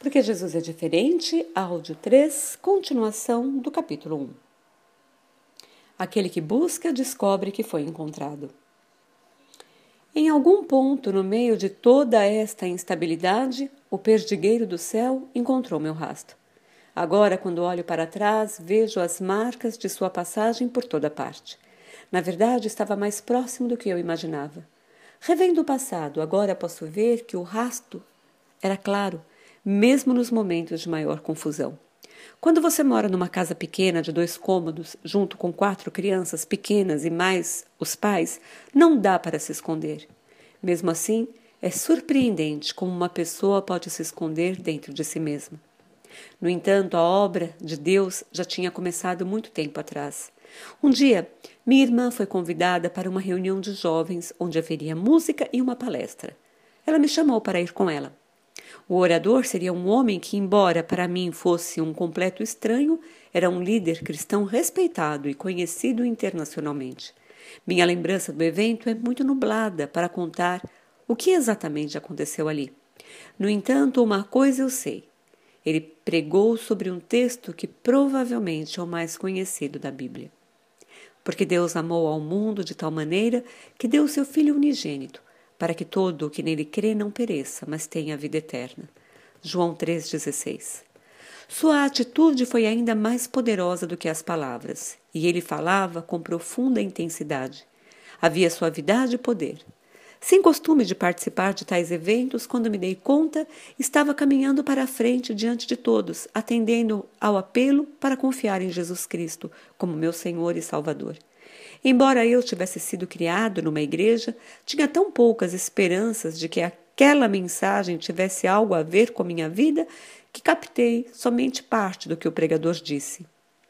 Porque Jesus é diferente, áudio 3, continuação do capítulo 1. Aquele que busca, descobre que foi encontrado. Em algum ponto no meio de toda esta instabilidade, o perdigueiro do céu encontrou meu rastro. Agora, quando olho para trás, vejo as marcas de sua passagem por toda parte. Na verdade, estava mais próximo do que eu imaginava. Revendo o passado, agora posso ver que o rastro era claro, mesmo nos momentos de maior confusão. Quando você mora numa casa pequena de 2 cômodos, junto com 4 crianças pequenas e mais os pais, não dá para se esconder. Mesmo assim, é surpreendente como uma pessoa pode se esconder dentro de si mesma. No entanto, a obra de Deus já tinha começado muito tempo atrás. Um dia, minha irmã foi convidada para uma reunião de jovens onde haveria música e uma palestra. Ela me chamou para ir com ela. O orador seria um homem que, embora para mim fosse um completo estranho, era um líder cristão respeitado e conhecido internacionalmente. Minha lembrança do evento é muito nublada para contar o que exatamente aconteceu ali. No entanto, uma coisa eu sei. Ele pregou sobre um texto que provavelmente é o mais conhecido da Bíblia. Porque Deus amou ao mundo de tal maneira que deu o seu Filho unigênito, para que todo o que nele crê não pereça, mas tenha a vida eterna. João 3,16. Sua atitude foi ainda mais poderosa do que as palavras, e ele falava com profunda intensidade. Havia suavidade e poder. Sem costume de participar de tais eventos, quando me dei conta, estava caminhando para a frente diante de todos, atendendo ao apelo para confiar em Jesus Cristo como meu Senhor e Salvador. Embora eu tivesse sido criado numa igreja, tinha tão poucas esperanças de que aquela mensagem tivesse algo a ver com minha vida que captei somente parte do que o pregador disse.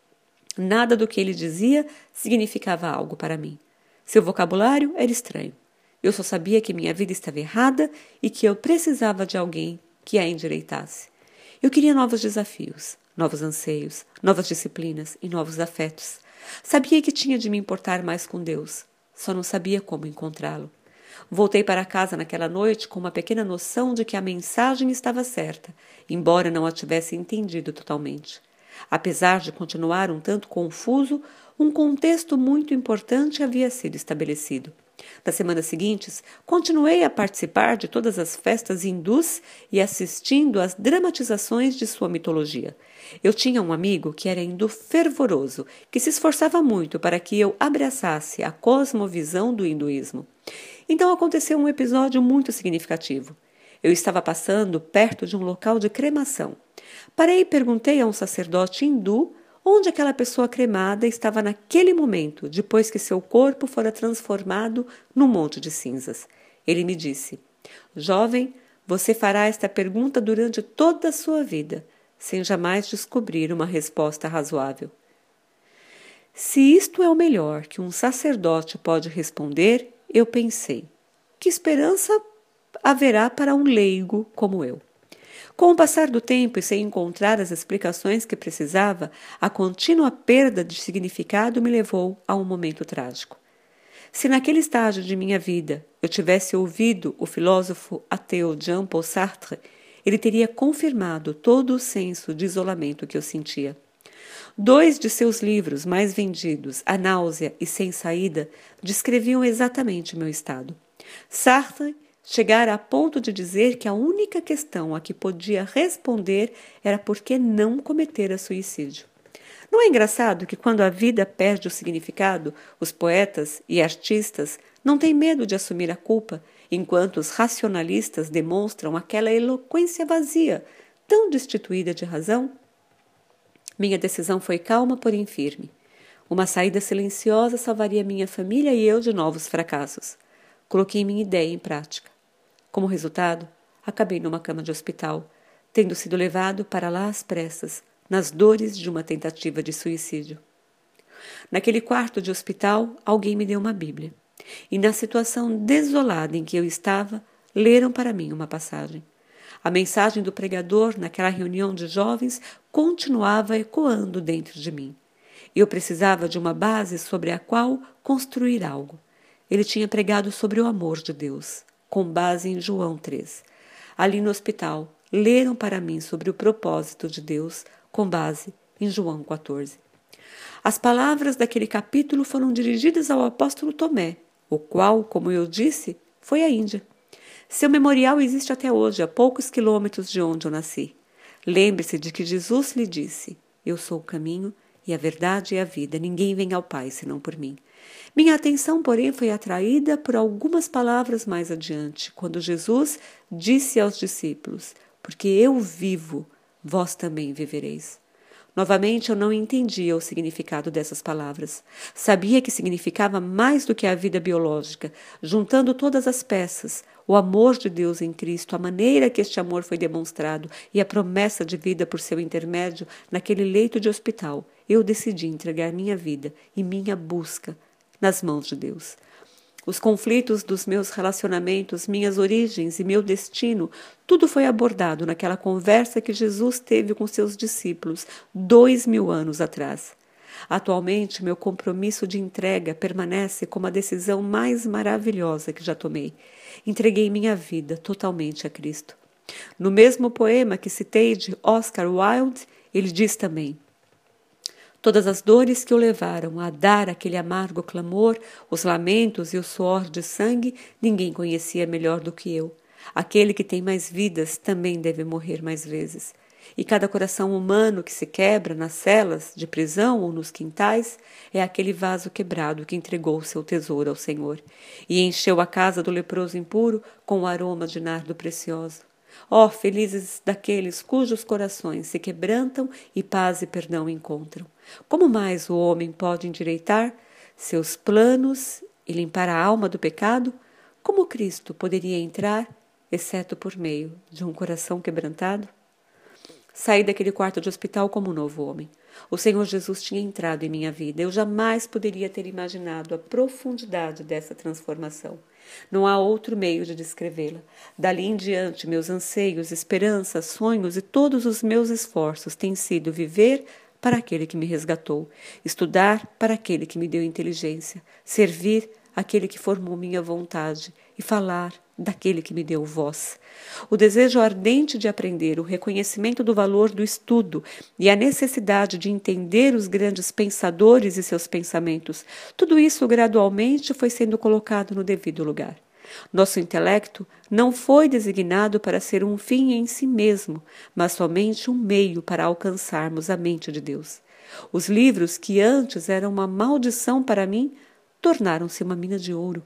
Nada do que ele dizia significava algo para mim. Seu vocabulário era estranho. Eu só sabia que minha vida estava errada e que eu precisava de alguém que a endireitasse. Eu queria novos desafios, novos anseios, novas disciplinas e novos afetos. Sabia que tinha de me importar mais com Deus, só não sabia como encontrá-lo. Voltei para casa naquela noite com uma pequena noção de que a mensagem estava certa, embora não a tivesse entendido totalmente. Apesar de continuar um tanto confuso, um contexto muito importante havia sido estabelecido. Nas semanas seguintes, continuei a participar de todas as festas hindus e assistindo às dramatizações de sua mitologia. Eu tinha um amigo que era hindu fervoroso, que se esforçava muito para que eu abraçasse a cosmovisão do hinduísmo. Então aconteceu um episódio muito significativo. Eu estava passando perto de um local de cremação. Parei e perguntei a um sacerdote hindu onde aquela pessoa cremada estava naquele momento, depois que seu corpo fora transformado num monte de cinzas. Ele me disse: "Jovem, você fará esta pergunta durante toda a sua vida, sem jamais descobrir uma resposta razoável." Se isto é o melhor que um sacerdote pode responder, eu pensei: que esperança haverá para um leigo como eu? Com o passar do tempo e sem encontrar as explicações que precisava, a contínua perda de significado me levou a um momento trágico. Se naquele estágio de minha vida eu tivesse ouvido o filósofo ateu Jean-Paul Sartre, ele teria confirmado todo o senso de isolamento que eu sentia. 2 de seus livros mais vendidos, A Náusea e Sem Saída, descreviam exatamente meu estado. Sartre chegara a ponto de dizer que a única questão a que podia responder era por que não cometera suicídio. Não é engraçado que quando a vida perde o significado, os poetas e artistas não têm medo de assumir a culpa, enquanto os racionalistas demonstram aquela eloquência vazia, tão destituída de razão? Minha decisão foi calma, porém firme. Uma saída silenciosa salvaria minha família e eu de novos fracassos. Coloquei minha ideia em prática. Como resultado, acabei numa cama de hospital, tendo sido levado para lá às pressas, nas dores de uma tentativa de suicídio. Naquele quarto de hospital, alguém me deu uma Bíblia. E na situação desolada em que eu estava, leram para mim uma passagem. A mensagem do pregador naquela reunião de jovens continuava ecoando dentro de mim. Eu precisava de uma base sobre a qual construir algo. Ele tinha pregado sobre o amor de Deus, com base em João 3. Ali no hospital, leram para mim sobre o propósito de Deus com base em João 14. As palavras daquele capítulo foram dirigidas ao apóstolo Tomé, o qual, como eu disse, foi à Índia. Seu memorial existe até hoje, a poucos quilômetros de onde eu nasci. Lembre-se de que Jesus lhe disse: eu sou o caminho e a verdade e a vida. Ninguém vem ao Pai senão por mim. Minha atenção, porém, foi atraída por algumas palavras mais adiante, quando Jesus disse aos discípulos: porque eu vivo, vós também vivereis. Novamente, eu não entendia o significado dessas palavras. Sabia que significava mais do que a vida biológica, juntando todas as peças, o amor de Deus em Cristo, a maneira que este amor foi demonstrado e a promessa de vida por seu intermédio naquele leito de hospital. Eu decidi entregar minha vida e minha busca nas mãos de Deus. Os conflitos dos meus relacionamentos, minhas origens e meu destino, tudo foi abordado naquela conversa que Jesus teve com seus discípulos 2000 anos atrás. Atualmente, meu compromisso de entrega permanece como a decisão mais maravilhosa que já tomei. Entreguei minha vida totalmente a Cristo. No mesmo poema que citei de Oscar Wilde, ele diz também: todas as dores que o levaram a dar aquele amargo clamor, os lamentos e o suor de sangue, ninguém conhecia melhor do que eu. Aquele que tem mais vidas também deve morrer mais vezes. E cada coração humano que se quebra nas celas de prisão ou nos quintais é aquele vaso quebrado que entregou seu tesouro ao Senhor e encheu a casa do leproso impuro com o aroma de nardo precioso. Ó, felizes daqueles cujos corações se quebrantam e paz e perdão encontram. Como mais o homem pode endireitar seus planos e limpar a alma do pecado? Como Cristo poderia entrar, exceto por meio de um coração quebrantado? Saí daquele quarto de hospital como um novo homem. O Senhor Jesus tinha entrado em minha vida. Eu jamais poderia ter imaginado a profundidade dessa transformação. Não há outro meio de descrevê-la. Dali em diante, meus anseios, esperanças, sonhos e todos os meus esforços têm sido viver para aquele que me resgatou, estudar para aquele que me deu inteligência, servir aquele que formou minha vontade e falar daquele que me deu voz. O desejo ardente de aprender, o reconhecimento do valor do estudo e a necessidade de entender os grandes pensadores e seus pensamentos, tudo isso gradualmente foi sendo colocado no devido lugar. Nosso intelecto não foi designado para ser um fim em si mesmo, mas somente um meio para alcançarmos a mente de Deus. Os livros que antes eram uma maldição para mim, tornaram-se uma mina de ouro.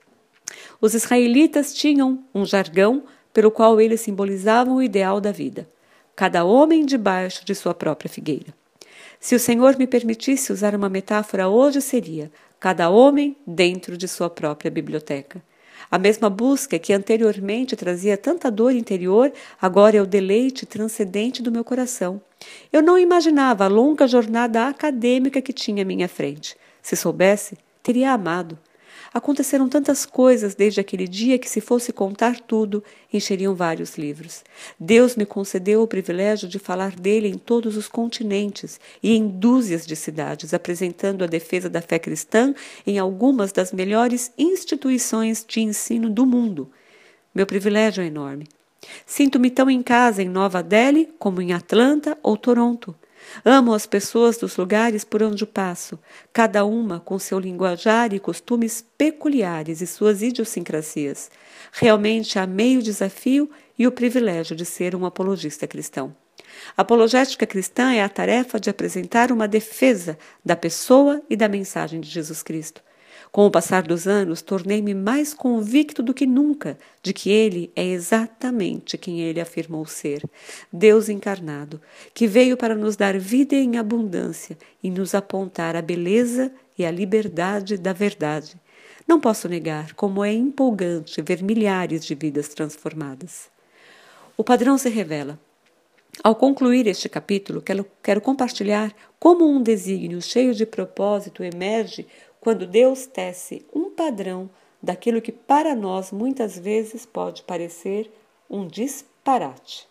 Os israelitas tinham um jargão pelo qual eles simbolizavam o ideal da vida. Cada homem debaixo de sua própria figueira. Se o Senhor me permitisse usar uma metáfora hoje, seria cada homem dentro de sua própria biblioteca. A mesma busca que anteriormente trazia tanta dor interior, agora é o deleite transcendente do meu coração. Eu não imaginava a longa jornada acadêmica que tinha à minha frente. Se soubesse, teria amado. Aconteceram tantas coisas desde aquele dia que, se fosse contar tudo, encheriam vários livros. Deus me concedeu o privilégio de falar dele em todos os continentes e em dúzias de cidades, apresentando a defesa da fé cristã em algumas das melhores instituições de ensino do mundo. Meu privilégio é enorme. Sinto-me tão em casa em Nova Delhi como em Atlanta ou Toronto. Amo as pessoas dos lugares por onde passo, cada uma com seu linguajar e costumes peculiares e suas idiosincrasias. Realmente amei o desafio e o privilégio de ser um apologista cristão. A apologética cristã é a tarefa de apresentar uma defesa da pessoa e da mensagem de Jesus Cristo. Com o passar dos anos, tornei-me mais convicto do que nunca de que Ele é exatamente quem Ele afirmou ser, Deus encarnado, que veio para nos dar vida em abundância e nos apontar a beleza e a liberdade da verdade. Não posso negar como é empolgante ver milhares de vidas transformadas. O padrão se revela. Ao concluir este capítulo, quero compartilhar como um desígnio cheio de propósito emerge quando Deus tece um padrão daquilo que para nós muitas vezes pode parecer um disparate.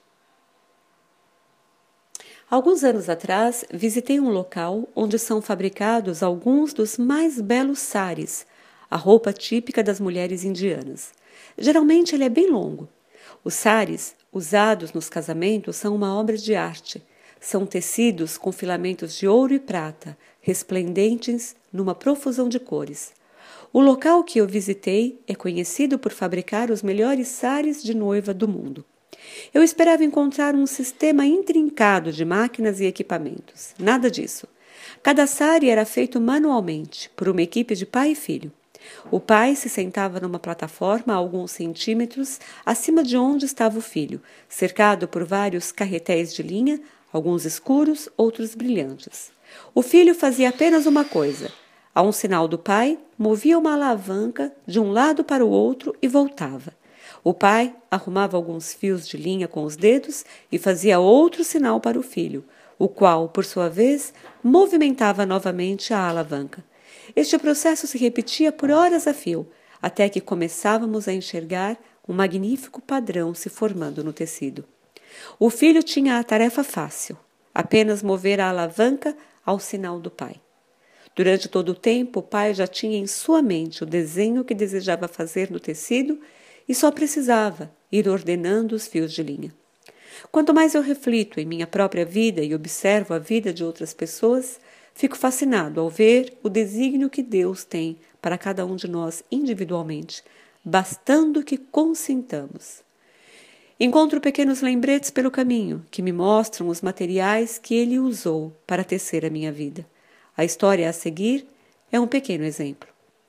Alguns anos atrás, visitei um local onde são fabricados alguns dos mais belos saris, a roupa típica das mulheres indianas. Geralmente ele é bem longo. Os saris usados nos casamentos são uma obra de arte. São tecidos com filamentos de ouro e prata, resplendentes numa profusão de cores. O local que eu visitei é conhecido por fabricar os melhores saris de noiva do mundo. Eu esperava encontrar um sistema intrincado de máquinas e equipamentos. Nada disso. Cada sari era feito manualmente, por uma equipe de pai e filho. O pai se sentava numa plataforma a alguns centímetros acima de onde estava o filho, cercado por vários carretéis de linha, alguns escuros, outros brilhantes. O filho fazia apenas uma coisa. A um sinal do pai, movia uma alavanca de um lado para o outro e voltava. O pai arrumava alguns fios de linha com os dedos e fazia outro sinal para o filho, o qual, por sua vez, movimentava novamente a alavanca. Este processo se repetia por horas a fio, até que começávamos a enxergar um magnífico padrão se formando no tecido. O filho tinha a tarefa fácil, apenas mover a alavanca ao sinal do pai. Durante todo o tempo, o pai já tinha em sua mente o desenho que desejava fazer no tecido e só precisava ir ordenando os fios de linha. Quanto mais eu reflito em minha própria vida e observo a vida de outras pessoas, fico fascinado ao ver o desígnio que Deus tem para cada um de nós individualmente, bastando que consintamos. Encontro pequenos lembretes pelo caminho que me mostram os materiais que Ele usou para tecer a minha vida. A história a seguir é um pequeno exemplo.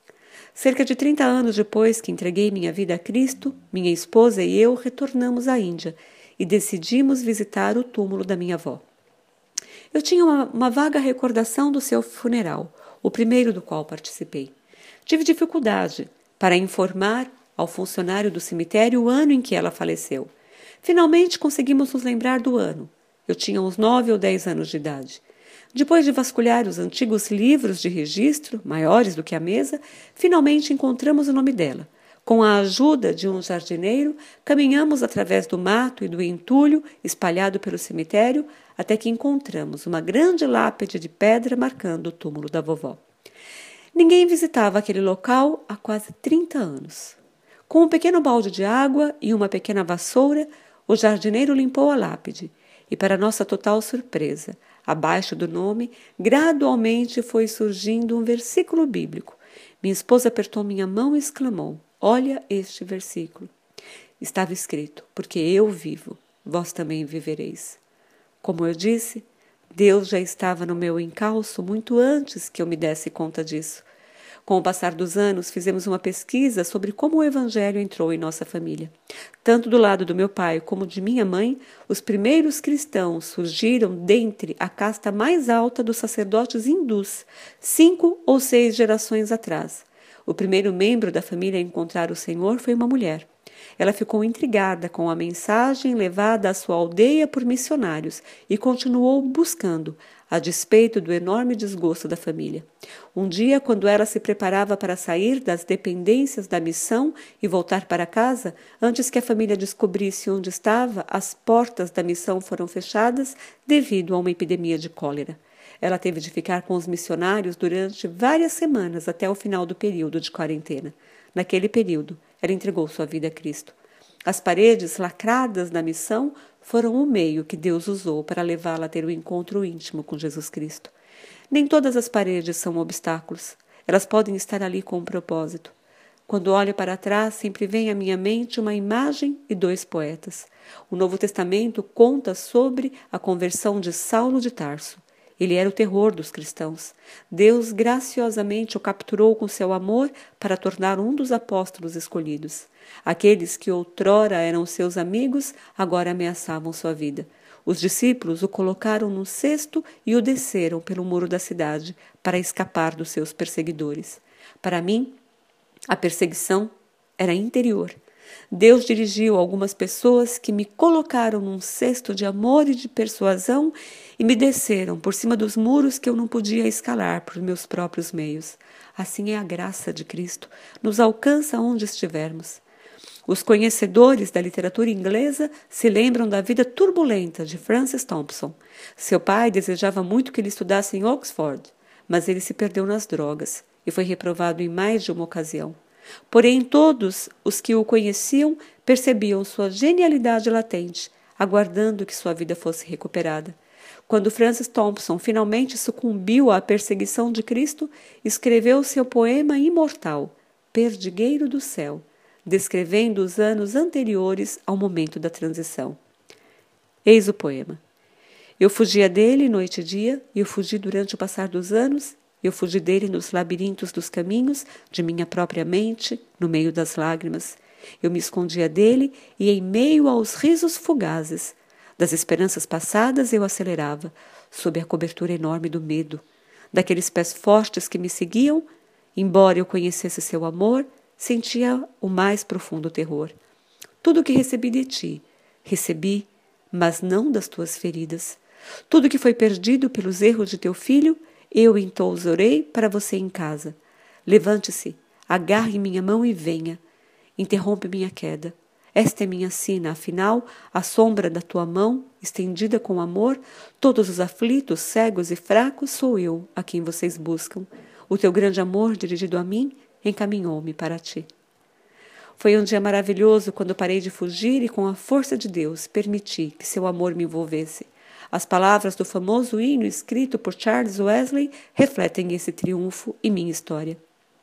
Cerca de 30 anos depois que entreguei minha vida a Cristo, minha esposa e eu retornamos à Índia e decidimos visitar o túmulo da minha avó. Eu tinha uma vaga recordação do seu funeral, o primeiro do qual participei. Tive dificuldade para informar ao funcionário do cemitério o ano em que ela faleceu. Finalmente conseguimos nos lembrar do ano. Eu tinha uns 9 ou 10 anos de idade. Depois de vasculhar os antigos livros de registro, maiores do que a mesa, finalmente encontramos o nome dela. Com a ajuda de um jardineiro, caminhamos através do mato e do entulho espalhado pelo cemitério até que encontramos uma grande lápide de pedra marcando o túmulo da vovó. Ninguém visitava aquele local há quase 30 anos. Com um pequeno balde de água e uma pequena vassoura, o jardineiro limpou a lápide e, para nossa total surpresa, abaixo do nome, gradualmente foi surgindo um versículo bíblico. Minha esposa apertou minha mão e exclamou: "Olha este versículo." Estava escrito: "Porque eu vivo, vós também vivereis." Como eu disse, Deus já estava no meu encalço muito antes que eu me desse conta disso. Com o passar dos anos, fizemos uma pesquisa sobre como o Evangelho entrou em nossa família. Tanto do lado do meu pai como de minha mãe, os primeiros cristãos surgiram dentre a casta mais alta dos sacerdotes hindus, 5 ou 6 gerações atrás. O primeiro membro da família a encontrar o Senhor foi uma mulher. Ela ficou intrigada com a mensagem levada à sua aldeia por missionários e continuou buscando, a despeito do enorme desgosto da família. Um dia, quando ela se preparava para sair das dependências da missão e voltar para casa, antes que a família descobrisse onde estava, as portas da missão foram fechadas devido a uma epidemia de cólera. Ela teve de ficar com os missionários durante várias semanas até o final do período de quarentena. Naquele período, ela entregou sua vida a Cristo. As paredes lacradas da missão foram o meio que Deus usou para levá-la a ter um encontro íntimo com Jesus Cristo. Nem todas as paredes são obstáculos. Elas podem estar ali com um propósito. Quando olho para trás, sempre vem à minha mente uma imagem e 2 poetas. O Novo Testamento conta sobre a conversão de Saulo de Tarso. Ele era o terror dos cristãos. Deus graciosamente o capturou com seu amor para tornar um dos apóstolos escolhidos. Aqueles que outrora eram seus amigos, agora ameaçavam sua vida. Os discípulos o colocaram num cesto e o desceram pelo muro da cidade para escapar dos seus perseguidores. Para mim, a perseguição era interior. Deus dirigiu algumas pessoas que me colocaram num cesto de amor e de persuasão e me desceram por cima dos muros que eu não podia escalar por meus próprios meios. Assim é a graça de Cristo, nos alcança onde estivermos. Os conhecedores da literatura inglesa se lembram da vida turbulenta de Francis Thompson. Seu pai desejava muito que ele estudasse em Oxford, mas ele se perdeu nas drogas e foi reprovado em mais de uma ocasião. Porém, todos os que o conheciam percebiam sua genialidade latente, aguardando que sua vida fosse recuperada. Quando Francis Thompson finalmente sucumbiu à perseguição de Cristo, escreveu seu poema imortal, Perdigueiro do Céu, descrevendo os anos anteriores ao momento da transição. Eis o poema. Eu fugia dele noite e dia, eu fugi durante o passar dos anos, eu fugi dele nos labirintos dos caminhos, de minha própria mente, no meio das lágrimas. Eu me escondia dele e em meio aos risos fugazes das esperanças passadas eu acelerava, sob a cobertura enorme do medo, daqueles pés fortes que me seguiam, embora eu conhecesse seu amor, sentia o mais profundo terror. Tudo o que recebi de ti, recebi, mas não das tuas feridas. Tudo que foi perdido pelos erros de teu filho, eu entousorei para você em casa. Levante-se, agarre minha mão e venha. Interrompe minha queda. Esta é minha sina, afinal, a sombra da tua mão, estendida com amor, todos os aflitos, cegos e fracos, sou eu a quem vocês buscam. O teu grande amor, dirigido a mim, encaminhou-me para ti. Foi um dia maravilhoso quando parei de fugir e, com a força de Deus, permiti que seu amor me envolvesse. As palavras do famoso hino escrito por Charles Wesley refletem esse triunfo e minha história.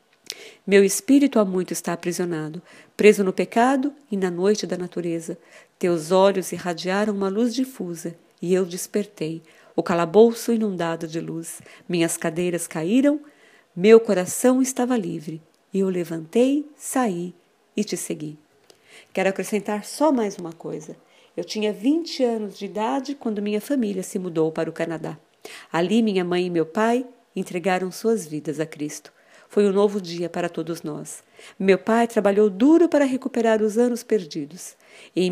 Meu espírito há muito está aprisionado, preso no pecado e na noite da natureza. Teus olhos irradiaram uma luz difusa, e eu despertei, o calabouço inundado de luz. Minhas cadeiras caíram, meu coração estava livre, e eu levantei, saí e te segui. Quero acrescentar só mais uma coisa. Eu tinha 20 anos de idade quando minha família se mudou para o Canadá. Ali minha mãe e meu pai entregaram suas vidas a Cristo. Foi um novo dia para todos nós. Meu pai trabalhou duro para recuperar os anos perdidos. Em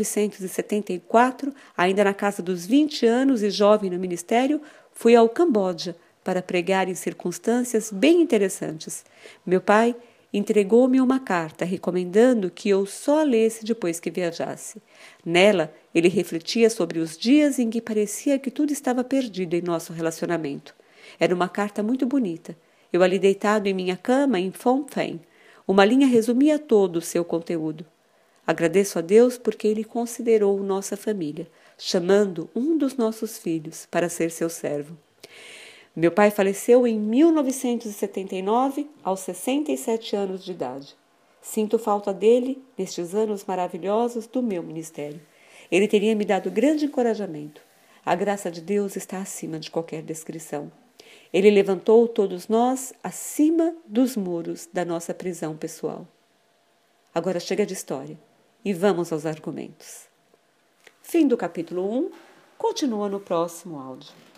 1974, ainda na casa dos 20 anos e jovem no ministério, fui ao Camboja para pregar em circunstâncias bem interessantes. Meu pai entregou-me uma carta recomendando que eu só a lesse depois que viajasse. Nela, ele refletia sobre os dias em que parecia que tudo estava perdido em nosso relacionamento. Era uma carta muito bonita. Eu ali deitado em minha cama em Phnom Penh. Uma linha resumia todo o seu conteúdo. Agradeço a Deus porque Ele considerou nossa família, chamando um dos nossos filhos para ser seu servo. Meu pai faleceu em 1979, aos 67 anos de idade. Sinto falta dele nestes anos maravilhosos do meu ministério. Ele teria me dado grande encorajamento. A graça de Deus está acima de qualquer descrição. Ele levantou todos nós acima dos muros da nossa prisão pessoal. Agora chega de história e vamos aos argumentos. Fim do capítulo 1, continua no próximo áudio.